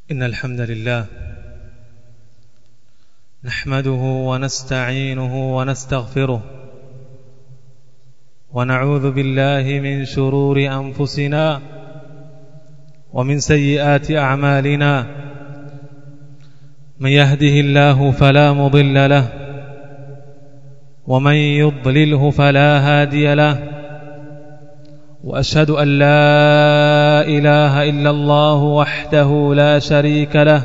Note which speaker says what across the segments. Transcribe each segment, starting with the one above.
Speaker 1: إن الحمد لله نحمده ونستعينه ونستغفره ونعوذ بالله من شرور أنفسنا ومن سيئات أعمالنا. من يهده الله فلا مضل له ومن يضلله فلا هادي له، وأشهد أن لا إله إلا الله وحده لا شريك له،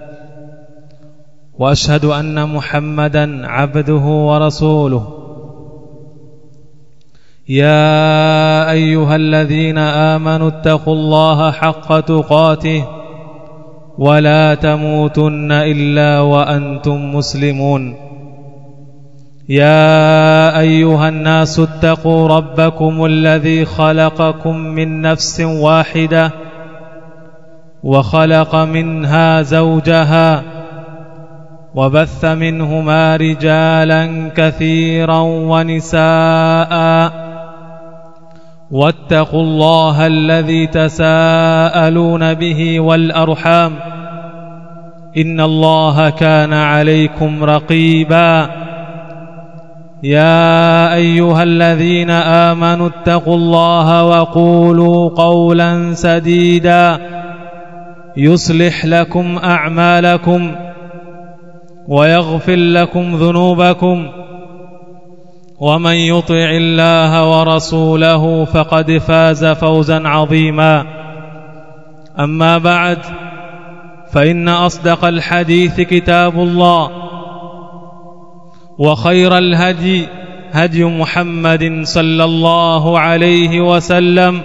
Speaker 1: وأشهد أن محمدا عبده ورسوله. يا أيها الذين آمنوا اتقوا الله حق تقاته ولا تموتن إلا وأنتم مسلمون. يا أيها الناس اتقوا ربكم الذي خلقكم من نفس واحدة وخلق منها زوجها وبث منهما رجالا كثيرا ونساء، واتقوا الله الذي تساءلون به والأرحام إن الله كان عليكم رقيبا. يا أيها الذين آمنوا اتقوا الله وقولوا قولا سديدا يصلح لكم أعمالكم ويغفر لكم ذنوبكم، ومن يطع الله ورسوله فقد فاز فوزا عظيما. أما بعد، فإن أصدق الحديث كتاب الله، وخير الهدي هدي محمد صلى الله عليه وسلم،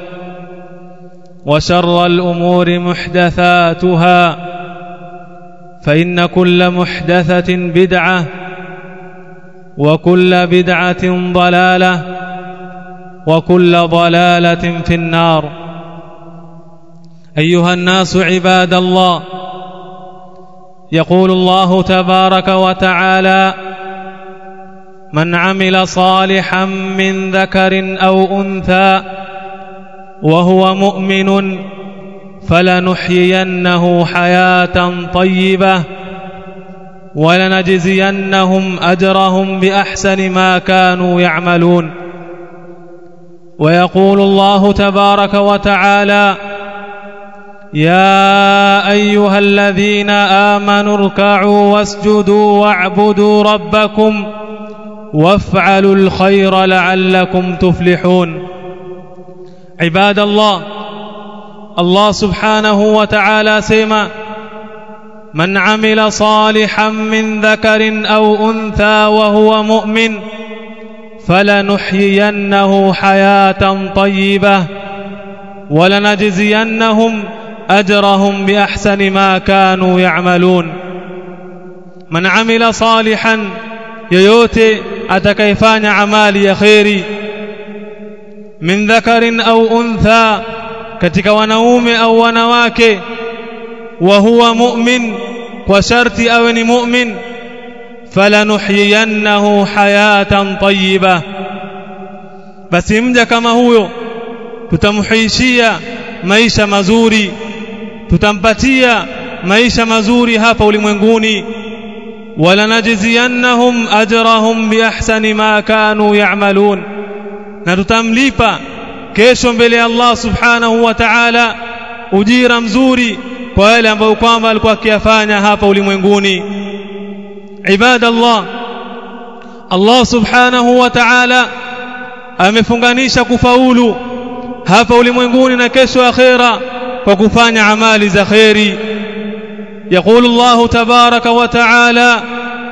Speaker 1: وشر الأمور محدثاتها، فإن كل محدثة بدعة وكل بدعة ضلالة وكل ضلالة في النار. أيها الناس عباد الله، يقول الله تبارك وتعالى: من عمل صالحا من ذكر أو أنثى وهو مؤمن فلنحيينه حياة طيبة ولنجزينهم أجرهم بأحسن ما كانوا يعملون. ويقول الله تبارك وتعالى: يا أيها الذين آمنوا اركعوا واسجدوا واعبدوا ربكم وافعلوا الخير لعلكم تفلحون. عباد الله، الله سبحانه وتعالى سيما: من عمل صالحا من ذكر أو أنثى وهو مؤمن فلنحيينه حياة طيبة ولنجزينهم أجرهم بأحسن ما كانوا يعملون. من عمل صالحا، yoyote atakayefanya amali ya khairi, min dhakarin au untha, katika wanaume au wanawake, wa huwa mu'min, kwa sharti awe ni mu'min, falanuhyiyannahu hayatan tayyiba, basi mja kama huyo tutamhuishia maisha mazuri, tutampatia maisha mazuri hapa ulimwenguni. walanajziyannahum ajrahum biahsani ma kanu ya'malun, na tutamlipa kesho mbele ya Allah subhanahu wa ta'ala ujira mzuri kwa yale ambayo kwamba alikuwa akiyafanya hapa ulimwenguni. Ibadallah, Allah subhanahu wa ta'ala amefunganisha kufaulu hapa ulimwenguni na kesho akhera kwa kufanya amali za khairi. يقول الله تبارك وتعالى: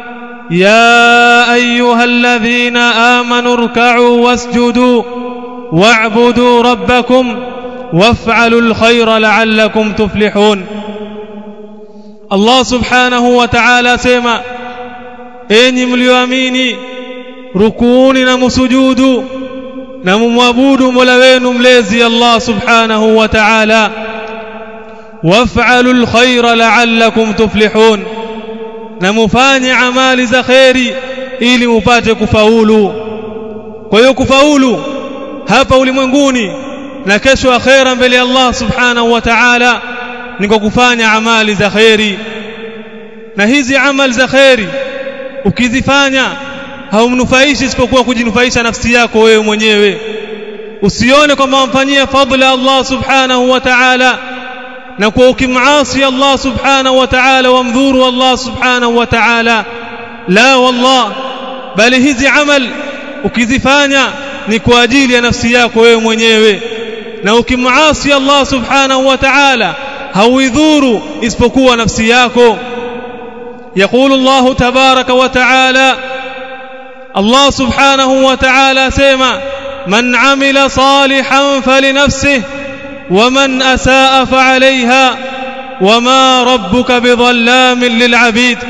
Speaker 1: يا أيها الذين آمنوا اركعوا واسجدوا واعبدوا ربكم وافعلوا الخير لعلكم تفلحون. الله سبحانه وتعالى سيما: enyi mlioamini, rukuuni na msujudu na mumwabudu Mola wenu mlezi Allah subhanahu wa ta'ala, waf'alul khayra la'allakum tuflihun, na mufanye amali za khairi ili upate kufaulu. Kwa hiyo kufaulu hapa ulimwenguni na kesho akhera mbele ya Allah subhanahu wa ta'ala ni kwa kufanya amali za khairi. Na hizi amali za khairi ukizifanya haumnufaishi isipokuwa kujinufaisha nafsi yako wewe mwenyewe. Usione kwamba umfanyia fadhila Allah subhanahu wa ta'ala, na kwa ukimasi Allah subhanahu wa ta'ala wamdhuru Allah subhanahu wa ta'ala. La wallah, bali hizi amal ukizifanya ni kwa ajili ya nafsi yako wewe mwenyewe, na ukimasi Allah subhanahu wa ta'ala hauidhuru isipokuwa nafsi yako. يقول الله تبارك وتعالى الله سبحانه وتعالى سيما من عمل صالحا فلنفسه ومن أساء فعليها وما ربك بظلام للعبيد.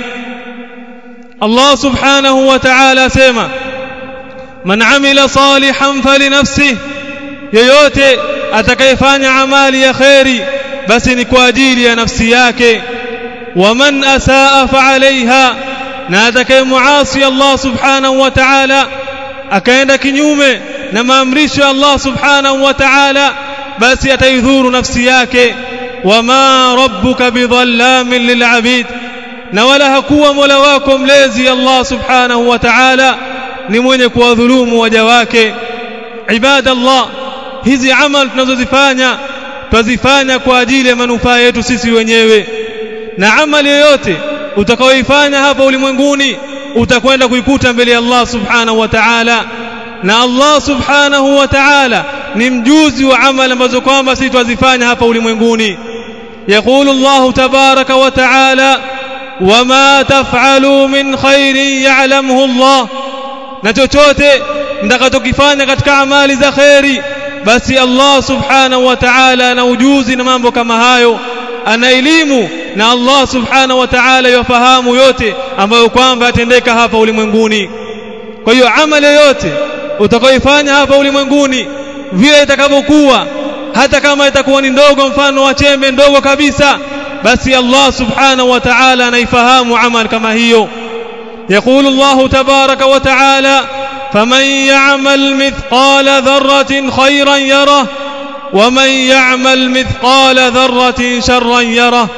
Speaker 1: الله سبحانه وتعالى سيما من عمل صالحا فلنفسه، yoyote atakayefanya amali ya khairi basi ni kwa ajili ya nafsi yake. ومن أساء فعليها، na atakayemuasi Allah subhanahu wa ta'ala akaenda kinyume na maamrisho ya Allah subhanahu wa ta'ala basi ataidhuru nafsi yake. wama rabbuka bidhallamin lil'abid, na wala hakuwa mola wako mlezi Allah subhanahu wa ta'ala ni mwenye kuwadhulumu waja wake. Ibadallah, hizi amal tunazozifanya tuzifanya kwa ajili ya manufaa yetu sisi wenyewe, na amali yoyote utakaoifanya hapa ulimwenguni utakwenda kuikuta mbele ya Allah subhanahu wa ta'ala, na Allah subhanahu wa ta'ala ni mjuzi wa amali ambazo kwamba sisi tuzifanya hapa ulimwenguni. يقول الله تبارك وتعالى وما تفعلوا من خير يعلمه الله، na chochote mtakachokifanya katika amali za khairi basi Allah subhanahu wa ta'ala ana ujuzi na mambo kama hayo, ana elimu, na Allah subhanahu wa ta'ala yafahamu yote ambayo kwamba yatendeka hapa ulimwenguni. Kwa hiyo amali yote utakayoifanya hapa ulimwenguni vile itakavyokuwa, hata kama itakuwa ni ndogo, mfano wa chembe ndogo kabisa, basi Allah subhanahu wa ta'ala anaifahamu amal kama hiyo. يقول الله تبارك وتعالى فمن يعمل مثقال ذرة خيرا يره ومن يعمل مثقال ذرة شرا يره.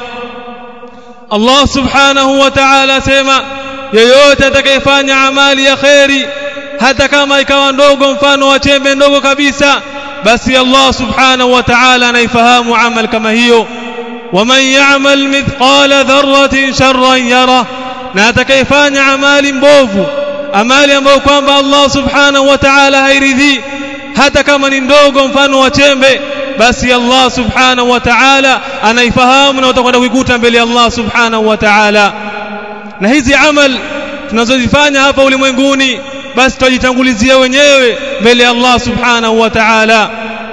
Speaker 1: Allah subhanahu wa ta'ala sema yeyote atakayefanya amali ya khairi hata kama ikawa ndogo, mfano wa chembe ndogo kabisa, basi Allah subhanahu wa ta'ala anaifahamu amal kama hiyo. waman ya'mal mithqala dharratin sharran yara, na atakayefanya amali mbovu, amali ambayo kwamba Allah subhanahu wa ta'ala hairidhi, hata kama ni ndogo mfano wa chembe, basi Allah subhanahu wa ta'ala anaifahamu na utakwenda kuikuta mbele ya Allah subhanahu wa ta'ala. Na hizi amal tunazozifanya hapa ulimwenguni basi tujitangulizia wenyewe mbele ya Allah subhanahu wa ta'ala.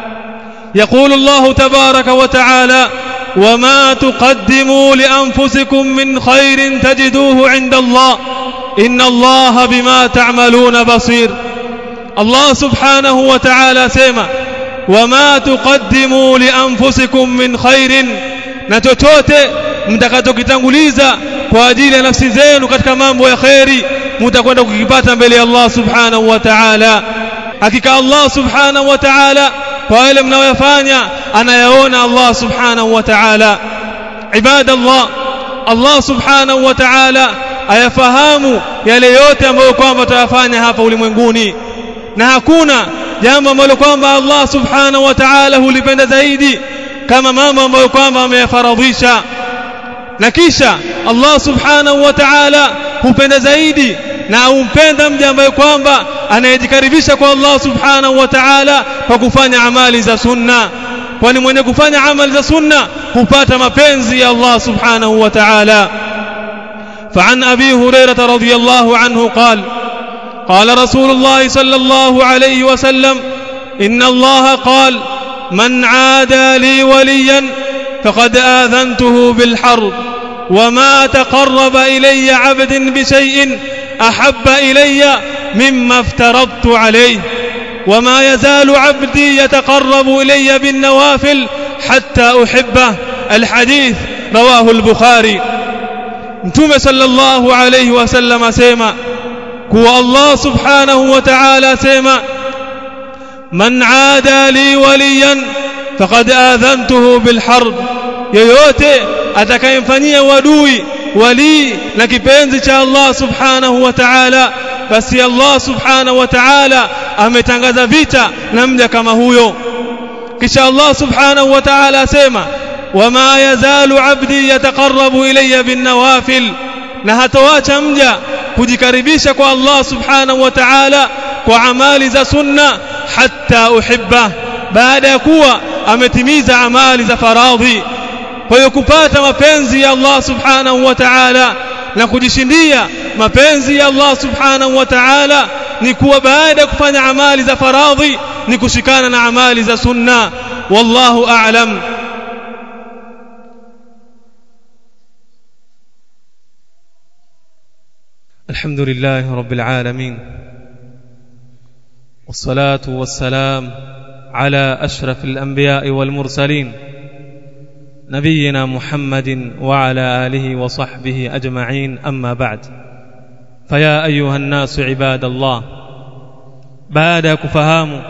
Speaker 1: يقول الله تبارك وتعالى وما تقدموا لأنفسكم من خير تجدوه عند الله إن الله بما تعملون بصير. الله سبحانه وتعالى سيما وما تقدموا لأنفسكم من خير, na chochote mtakachokitanguliza kwa ajili ya nafsi zenu katika mambo ya khairi mtakwenda kukipata mbele ya Allah subhanahu wa ta'ala. Hakika Allah subhanahu wa ta'ala kwa yale mnayofanya anayaona Allah subhanahu wa ta'ala. Ibadallah, Allah subhanahu wa ta'ala ayafahamu yale yote ambayo kwamba tutayafanya hapa ulimwenguni, na hakuna jambo ambalo kwamba Allah subhanahu wa ta'ala hulipenda zaidi kama mambo ambayo kwamba ameyafaradhisha. Na kisha Allah subhanahu wa ta'ala hupenda zaidi na humpenda mja ambaye kwamba anayejikaribisha kwa Allah subhanahu wa ta'ala kwa kufanya amali za sunna, kwani mwenye kufanya amali za sunna hupata mapenzi ya Allah subhanahu wa ta'ala. فعن أبي هريرة رضي الله عنه قال قال رسول الله صلى الله عليه وسلم إن الله قال من عادى لي وليا فقد آذنته بالحرب وما تقرب إلي عبد بشيء أحب إلي مما افترضت عليه وما يزال عبدي يتقرب إلي بالنوافل حتى أحبه. الحديث رواه البخاري. Mtume sallallahu alayhi wasallam asema kuwa Allah subhanahu wa ta'ala asema man aada li waliyan faqad adhantuhu bil harb yoyote atakayemfanyia uadui wali na kipenzi cha Allah subhanahu wa ta'ala, basi Allah subhanahu wa ta'ala ametangaza vita na mja kama huyo. Kisha Allah subhanahu wa ta'ala asema, wama yazalu abdi yataqarrabu ilayya bin nawafil, na hatoacha mja kujikaribisha kwa Allah subhanahu wa ta'ala kwa amali za sunna hatta uhibba, baada ya kuwa ametimiza amali za faradhi. Kwa hiyo kupata mapenzi ya Allah subhanahu wa ta'ala na kujishindia mapenzi ya Allah subhanahu wa ta'ala ni kuwa baada ya kufanya amali za faradhi ni kushikana na amali za sunna. Wallahu a'lam. Alhamdulillahi rabbil alamin, wassalatu wassalam ala ashrafil anbiya'i wal mursalin نبينا محمد وعلى آله وصحبه أجمعين. أما بعد، فيا أيها الناس عباد الله، بعد كفهام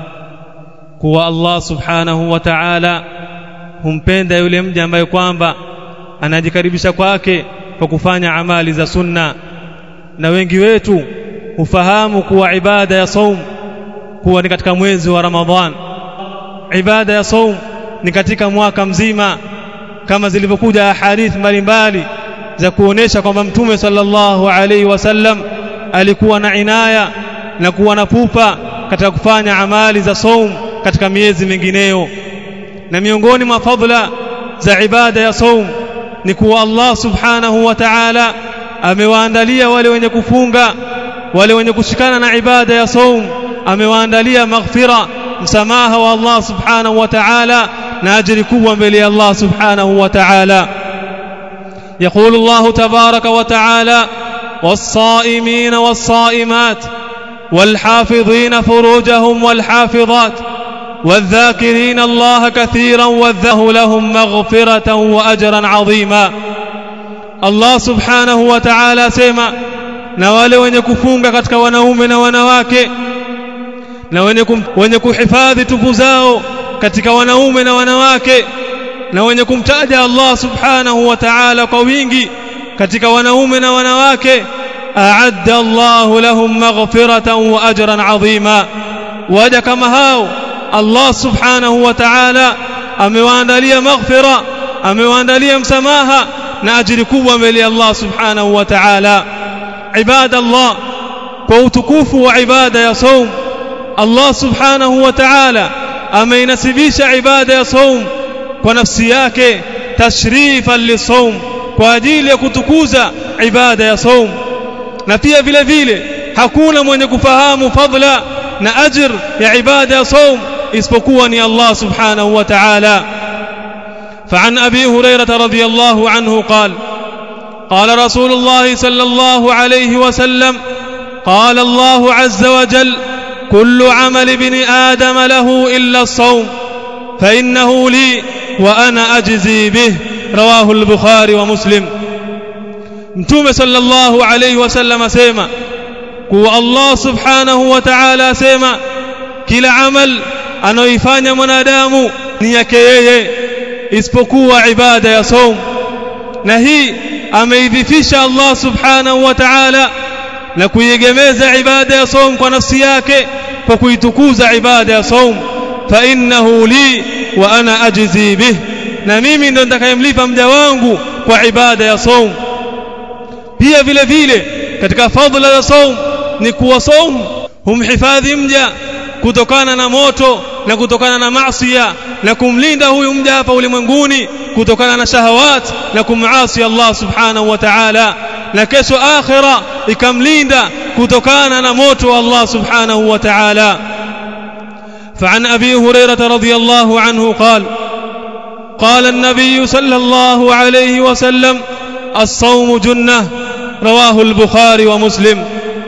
Speaker 1: كوا الله سبحانه وتعالى humpenda yule mja ambaye kwamba anajikaribisha kwake kwa kufanya amali za sunna. Na wengi wetu hufahamu kuwa ibada ya saum kuwa ni katika mwezi wa Ramadhan. Ibada ya saum ni katika mwaka mzima, kama zilivyokuja hadithi mbalimbali za kuonesha kwamba Mtume sallallahu alaihi wasallam alikuwa na inaya na kuwa na pupa katika kufanya amali za saum katika miezi mingineyo. Na miongoni mwa fadhila za ibada ya saum ni kuwa Allah subhanahu wa ta'ala amewaandalia wale wenye kufunga, wale wenye kushikana na ibada ya saum, amewaandalia maghfira, msamaha wa Allah subhanahu wa ta'ala na ajiri kubwa mbele ya Allah subhanahu wa ta'ala. يقول الله تبارك وتعالى: والصائمين والصائمات والحافظين فروجهم والحافظات والذاكرين الله كثيرا والذكر لهم مغفرة وأجرا عظيما. Allah subhanahu wa ta'ala sema, na wale wenye kufunga katika wanaume na wanawake, na wenye kuhifadhi tupu zao katika wanaume na wanawake, na wenye kumtaja Allah subhanahu wa ta'ala kwa wingi katika wanaume na wanawake, a'adda Allahu lahum maghfiratan wa ajran 'azima. Waja kama hao Allah subhanahu wa ta'ala amewaandalia maghfira, amewaandalia msamaha na ajiri kubwa mbele ya Allah subhanahu wa ta'ala. Ibadallah, kwa utukufu wa ibada ya saum, Allah subhanahu wa ta'ala ameinasibisha ibada ya saum kwa nafsi yake, tashrifan lisaum, kwa ajili ya kutukuza ibada ya saum. Na pia vile vile hakuna mwenye kufahamu fadla na ajr ya ibada ya saum isipokuwa ni Allah subhanahu wa ta'ala. فعن أبي هريرة رضي الله عنه قال: قال رسول الله صلى الله عليه وسلم: قال الله عز وجل: كل عمل ابن آدم له إلا الصوم فإنه لي وأنا أجزي به. رواه البخاري ومسلم. Mtume sallallahu alayhi wasallam asema kuwa Allah subhanahu wa ta'ala asema kila amal anayoifanya mwanadamu ni yake yeye isipokuwa ibada ya saum. Na hii ameidhifisha Allah subhanahu wa ta'ala na kuiegemeza ibada ya saum kwa nafsi yake kwa kuitukuza ibada ya saum. Fa innahu li wa ana ajzi bih, na mimi ndo nitakayemlipa mja wangu kwa ibada ya saum. Pia vile vile katika fadhila ya saum ni kuwa saum humhifadhi mja kutokana na moto na kutokana na maasiya, na kumlinda huyu mja hapa ulimwenguni kutokana na shahawat na kumaasi Allah subhanahu wa ta'ala, na kesho akhira ikamlinda kutokana na moto wa Allah subhanahu wa ta'ala. فعن أبي هريرة رضي الله عنه قال: قال النبي صلى الله عليه وسلم: الصوم جنة. رواه البخاري ومسلم.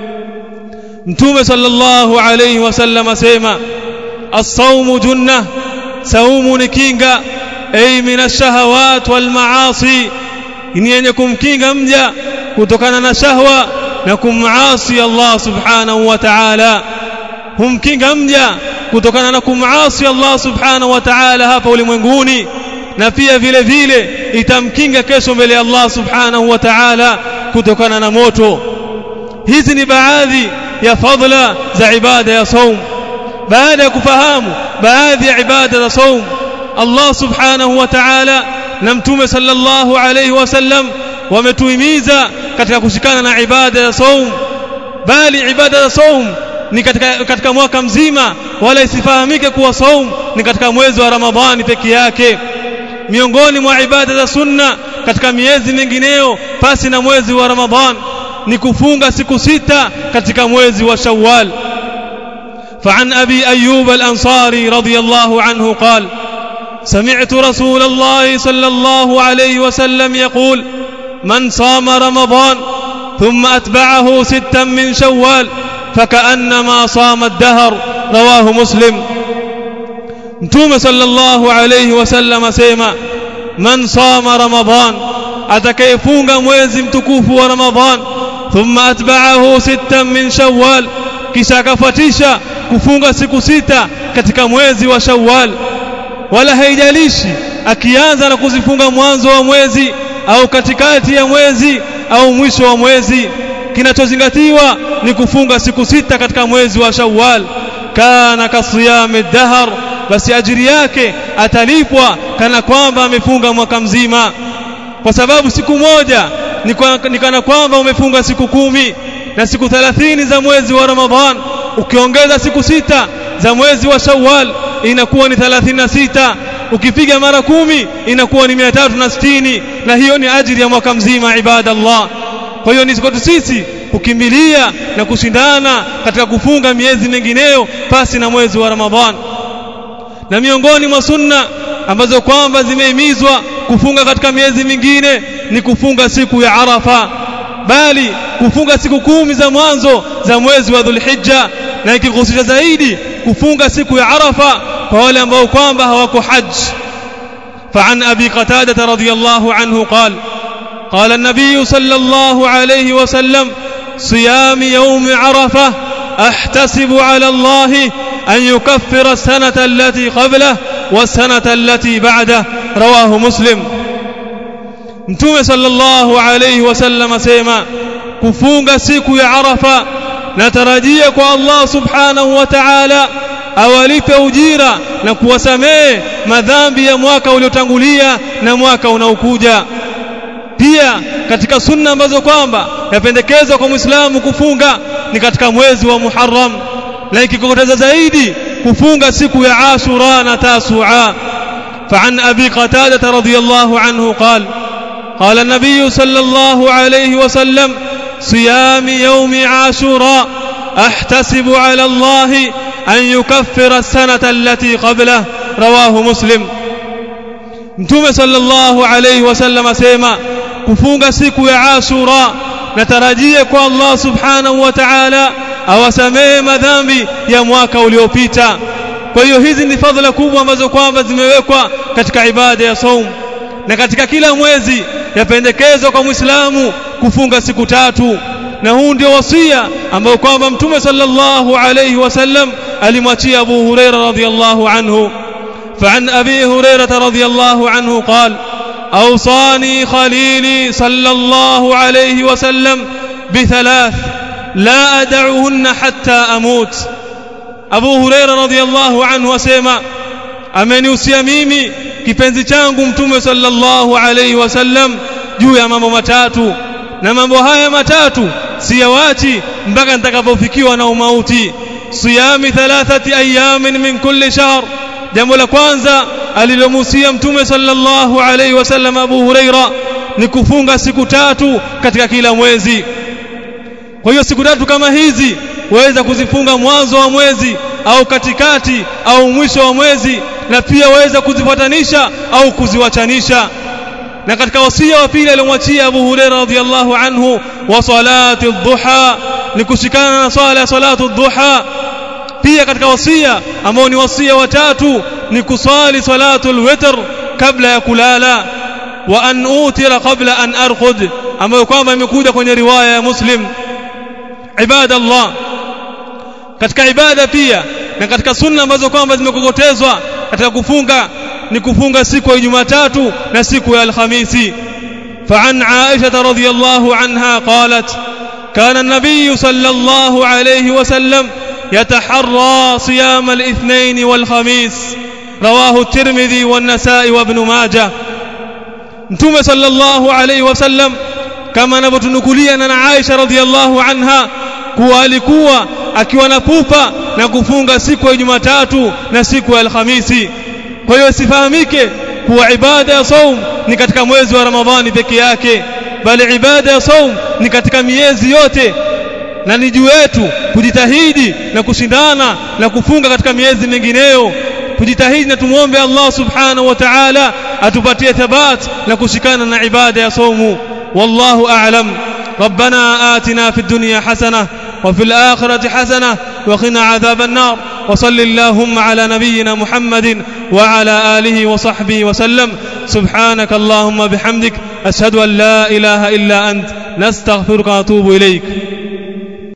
Speaker 1: Mtume sallallahu alayhi wasallam asema as-sawmu junnah, saumu ni kinga, ay min ash-shahawat wal ma'asi, ni yenye kumkinga mja kutokana na shahwa na kumaasi Allah subhanahu wa ta'ala. Humkinga mja kutokana na kumaasi Allah subhanahu wa ta'ala hapa ulimwenguni, na pia vile vile itamkinga kesho mbele ya Allah subhanahu wa ta'ala kutokana na moto. Hizi ni baadhi ya fadhila za ibada ya saum. Baada ya kufahamu baadhi ya ibada za saum, Allah subhanahu wa ta'ala na mtume sallallahu alayhi wasallam wametuhimiza katika kushikana na ibada ya saum, bali ibada ya saum ni katika mwaka mzima, wala isifahamike kuwa saum ni katika mwezi wa Ramadhani peke yake. Miongoni mwa ibada za sunna katika miezi mingineyo pasi na mwezi wa Ramadhan ni kufunga siku 6 katika mwezi wa Shawwal. فعن أبي أيوب الأنصاري رضي الله عنه قال: سمعت رسول الله صلى الله عليه وسلم يقول: من صام رمضان ثم أتبعه 6 من شوال فكأنما صام الدهر. رواه مسلم. متوم صلى الله عليه وسلم سيما: من صام رمضان، atakayefunga mwezi mtukufu wa Ramadhan, thumma atba'ahu 6 min Shawwal, kisha akafuatisha kufunga siku 6 katika mwezi wa Shawwal. Wala haijalishi akianza na kuzifunga mwanzo wa mwezi au katikati ya mwezi au mwisho wa mwezi, kinachozingatiwa ni kufunga siku 6 katika mwezi wa Shawwal. Kana kasiyami dahr, basi ajiri yake atalipwa kana kwamba amefunga mwaka mzima, kwa sababu siku moja ni kana kwamba umefunga siku 10, na siku 30 za mwezi wa Ramadhan ukiongeza siku 6 za mwezi wa Shawwal inakuwa ni 36. Ukipiga mara 10 inakuwa ni 360, na hiyo ni ajiri ya mwaka mzima ibadallah. Kwa hiyo ni kwetu sisi kukimbilia na kushindana katika kufunga miezi mingineyo pasi na mwezi wa Ramadhan. Na miongoni mwa sunna ambazo kwamba zimehimizwa kufunga katika miezi mingine ni kufunga siku ya Arafa, bali kufunga siku 10 za mwanzo za mwezi wa Dhulhijja, na ikihusisha zaidi kufunga siku ya Arafa kwa wale ambao kwamba hawako haji. فعن أبي قتادة رضي الله عنه قال: قال النبي صلى الله عليه وسلم: صيام يوم عرفة أحتسب على الله أن يكفر السنة التي قبله والسنة التي بعده. رواه مسلم. متوم صلى الله عليه وسلم سيما: kufunga siku ya Arafa natarajia kwa Allah subhanahu wa ta'ala awalipe ujira na kuwasamehe madhambi ya mwaka uliotangulia na mwaka unaokuja. Pia katika sunna ambazo kwamba yapendekezwa kwa Muislamu kufunga ni katika mwezi wa Muharram, na ikikokoteza zaidi kufunga siku ya Ashura na Tasua. فعن أبي قتادة رضي الله عنه قال: قال النبي صلى الله عليه وسلم: صيام يوم عاشوراء أحتسب على الله أن يكفر السنة التي قبله. رواه مسلم. متوم صلى الله عليه وسلم سيما: kufunga siku ya Ashura natarajia kwa Allah subhanahu wa ta'ala awasamehe madhambi ya mwaka uliopita. Kwa hiyo hizi ni fadhila kubwa ambazo kwamba zimewekwa katika ibada ya saum, na katika kila mwezi yapendekezwa kwa Muislamu kufunga siku 3, na huu ndio wasia ambao kwamba Mtume sallallahu alayhi wasallam alimwachia Abu Huraira radhiyallahu anhu. فعن أبي هريرة رضي الله عنه قال: أوصاني خليلي صلى الله عليه وسلم ب3 لا أدعهن حتى أموت. Abu Huraira radhiyallahu anhu asema, amenihusia mimi kipenzi changu Mtume sallallahu alayhi wasallam juu ya mambo 3, na mambo haya 3 siyawachi mpaka nitakapofikiwa na umauti. Siyami 3 ayamin min kulli shahr. Jambo la kwanza alilomuhusia Mtume sallallahu alayhi wasallam Abu Huraira ni kufunga siku 3 katika kila mwezi. Kwa hiyo siku 3 kama hizi waweza kuzifunga mwanzo wa mwezi au katikati au mwisho wa mwezi, na pia waweza kuzifuatanisha au kuziwachanisha. Na katika wasia wa pili aliyomwachia Abu Huraira radhiyallahu anhu, wa salati ad-duha, ni kushikana na swala ya salatu ad-duha. Pia katika wasia ambao ni wasia wa 3 ni kusali salatul witr kabla ya kulala, wa an utira qabla an arqud, ambayo kwamba imekuja kwenye riwaya ya Muslim. Ibadallah, katika ibada pia na katika sunna ambazo kwamba zimekokotezwa katika kufunga ni kufunga siku ya Jumatatu na siku ya Alhamisi. فعن عائشة رضي الله عنها قالت كان النبي صلى الله عليه وسلم يتحرى صيام الاثنين والخميس رواه الترمذي والنسائي وابن ماجه. Mtume sallallahu alayhi wasallam kama anavyotunukulia na Aisha radhiyallahu anha kuwa alikuwa akiwa na pupa na kufunga siku ya Jumatatu na siku ya Alhamisi. Kwa hiyo sifahamike kuwa ibada ya saum ni katika mwezi wa Ramadhani peke yake, bali ibada ya saum ni katika miezi yote, na ni juu yetu kujitahidi na kushindana na kufunga katika miezi mingineyo. Kujitahidi na tumuombe Allah subhanahu wa ta'ala atupatie thabat na kushikana na ibada ya saumu. Wallahu a'lam. ربنا آتنا في الدنيا حسنة وفي الآخرة حسنة وقنا عذاب النار. وصل اللهم على نبينا محمد وعلى آله وصحبه وسلم. سبحانك اللهم بحمدك أشهد أن لا إله إلا أنت نستغفرك ونتوب إليك.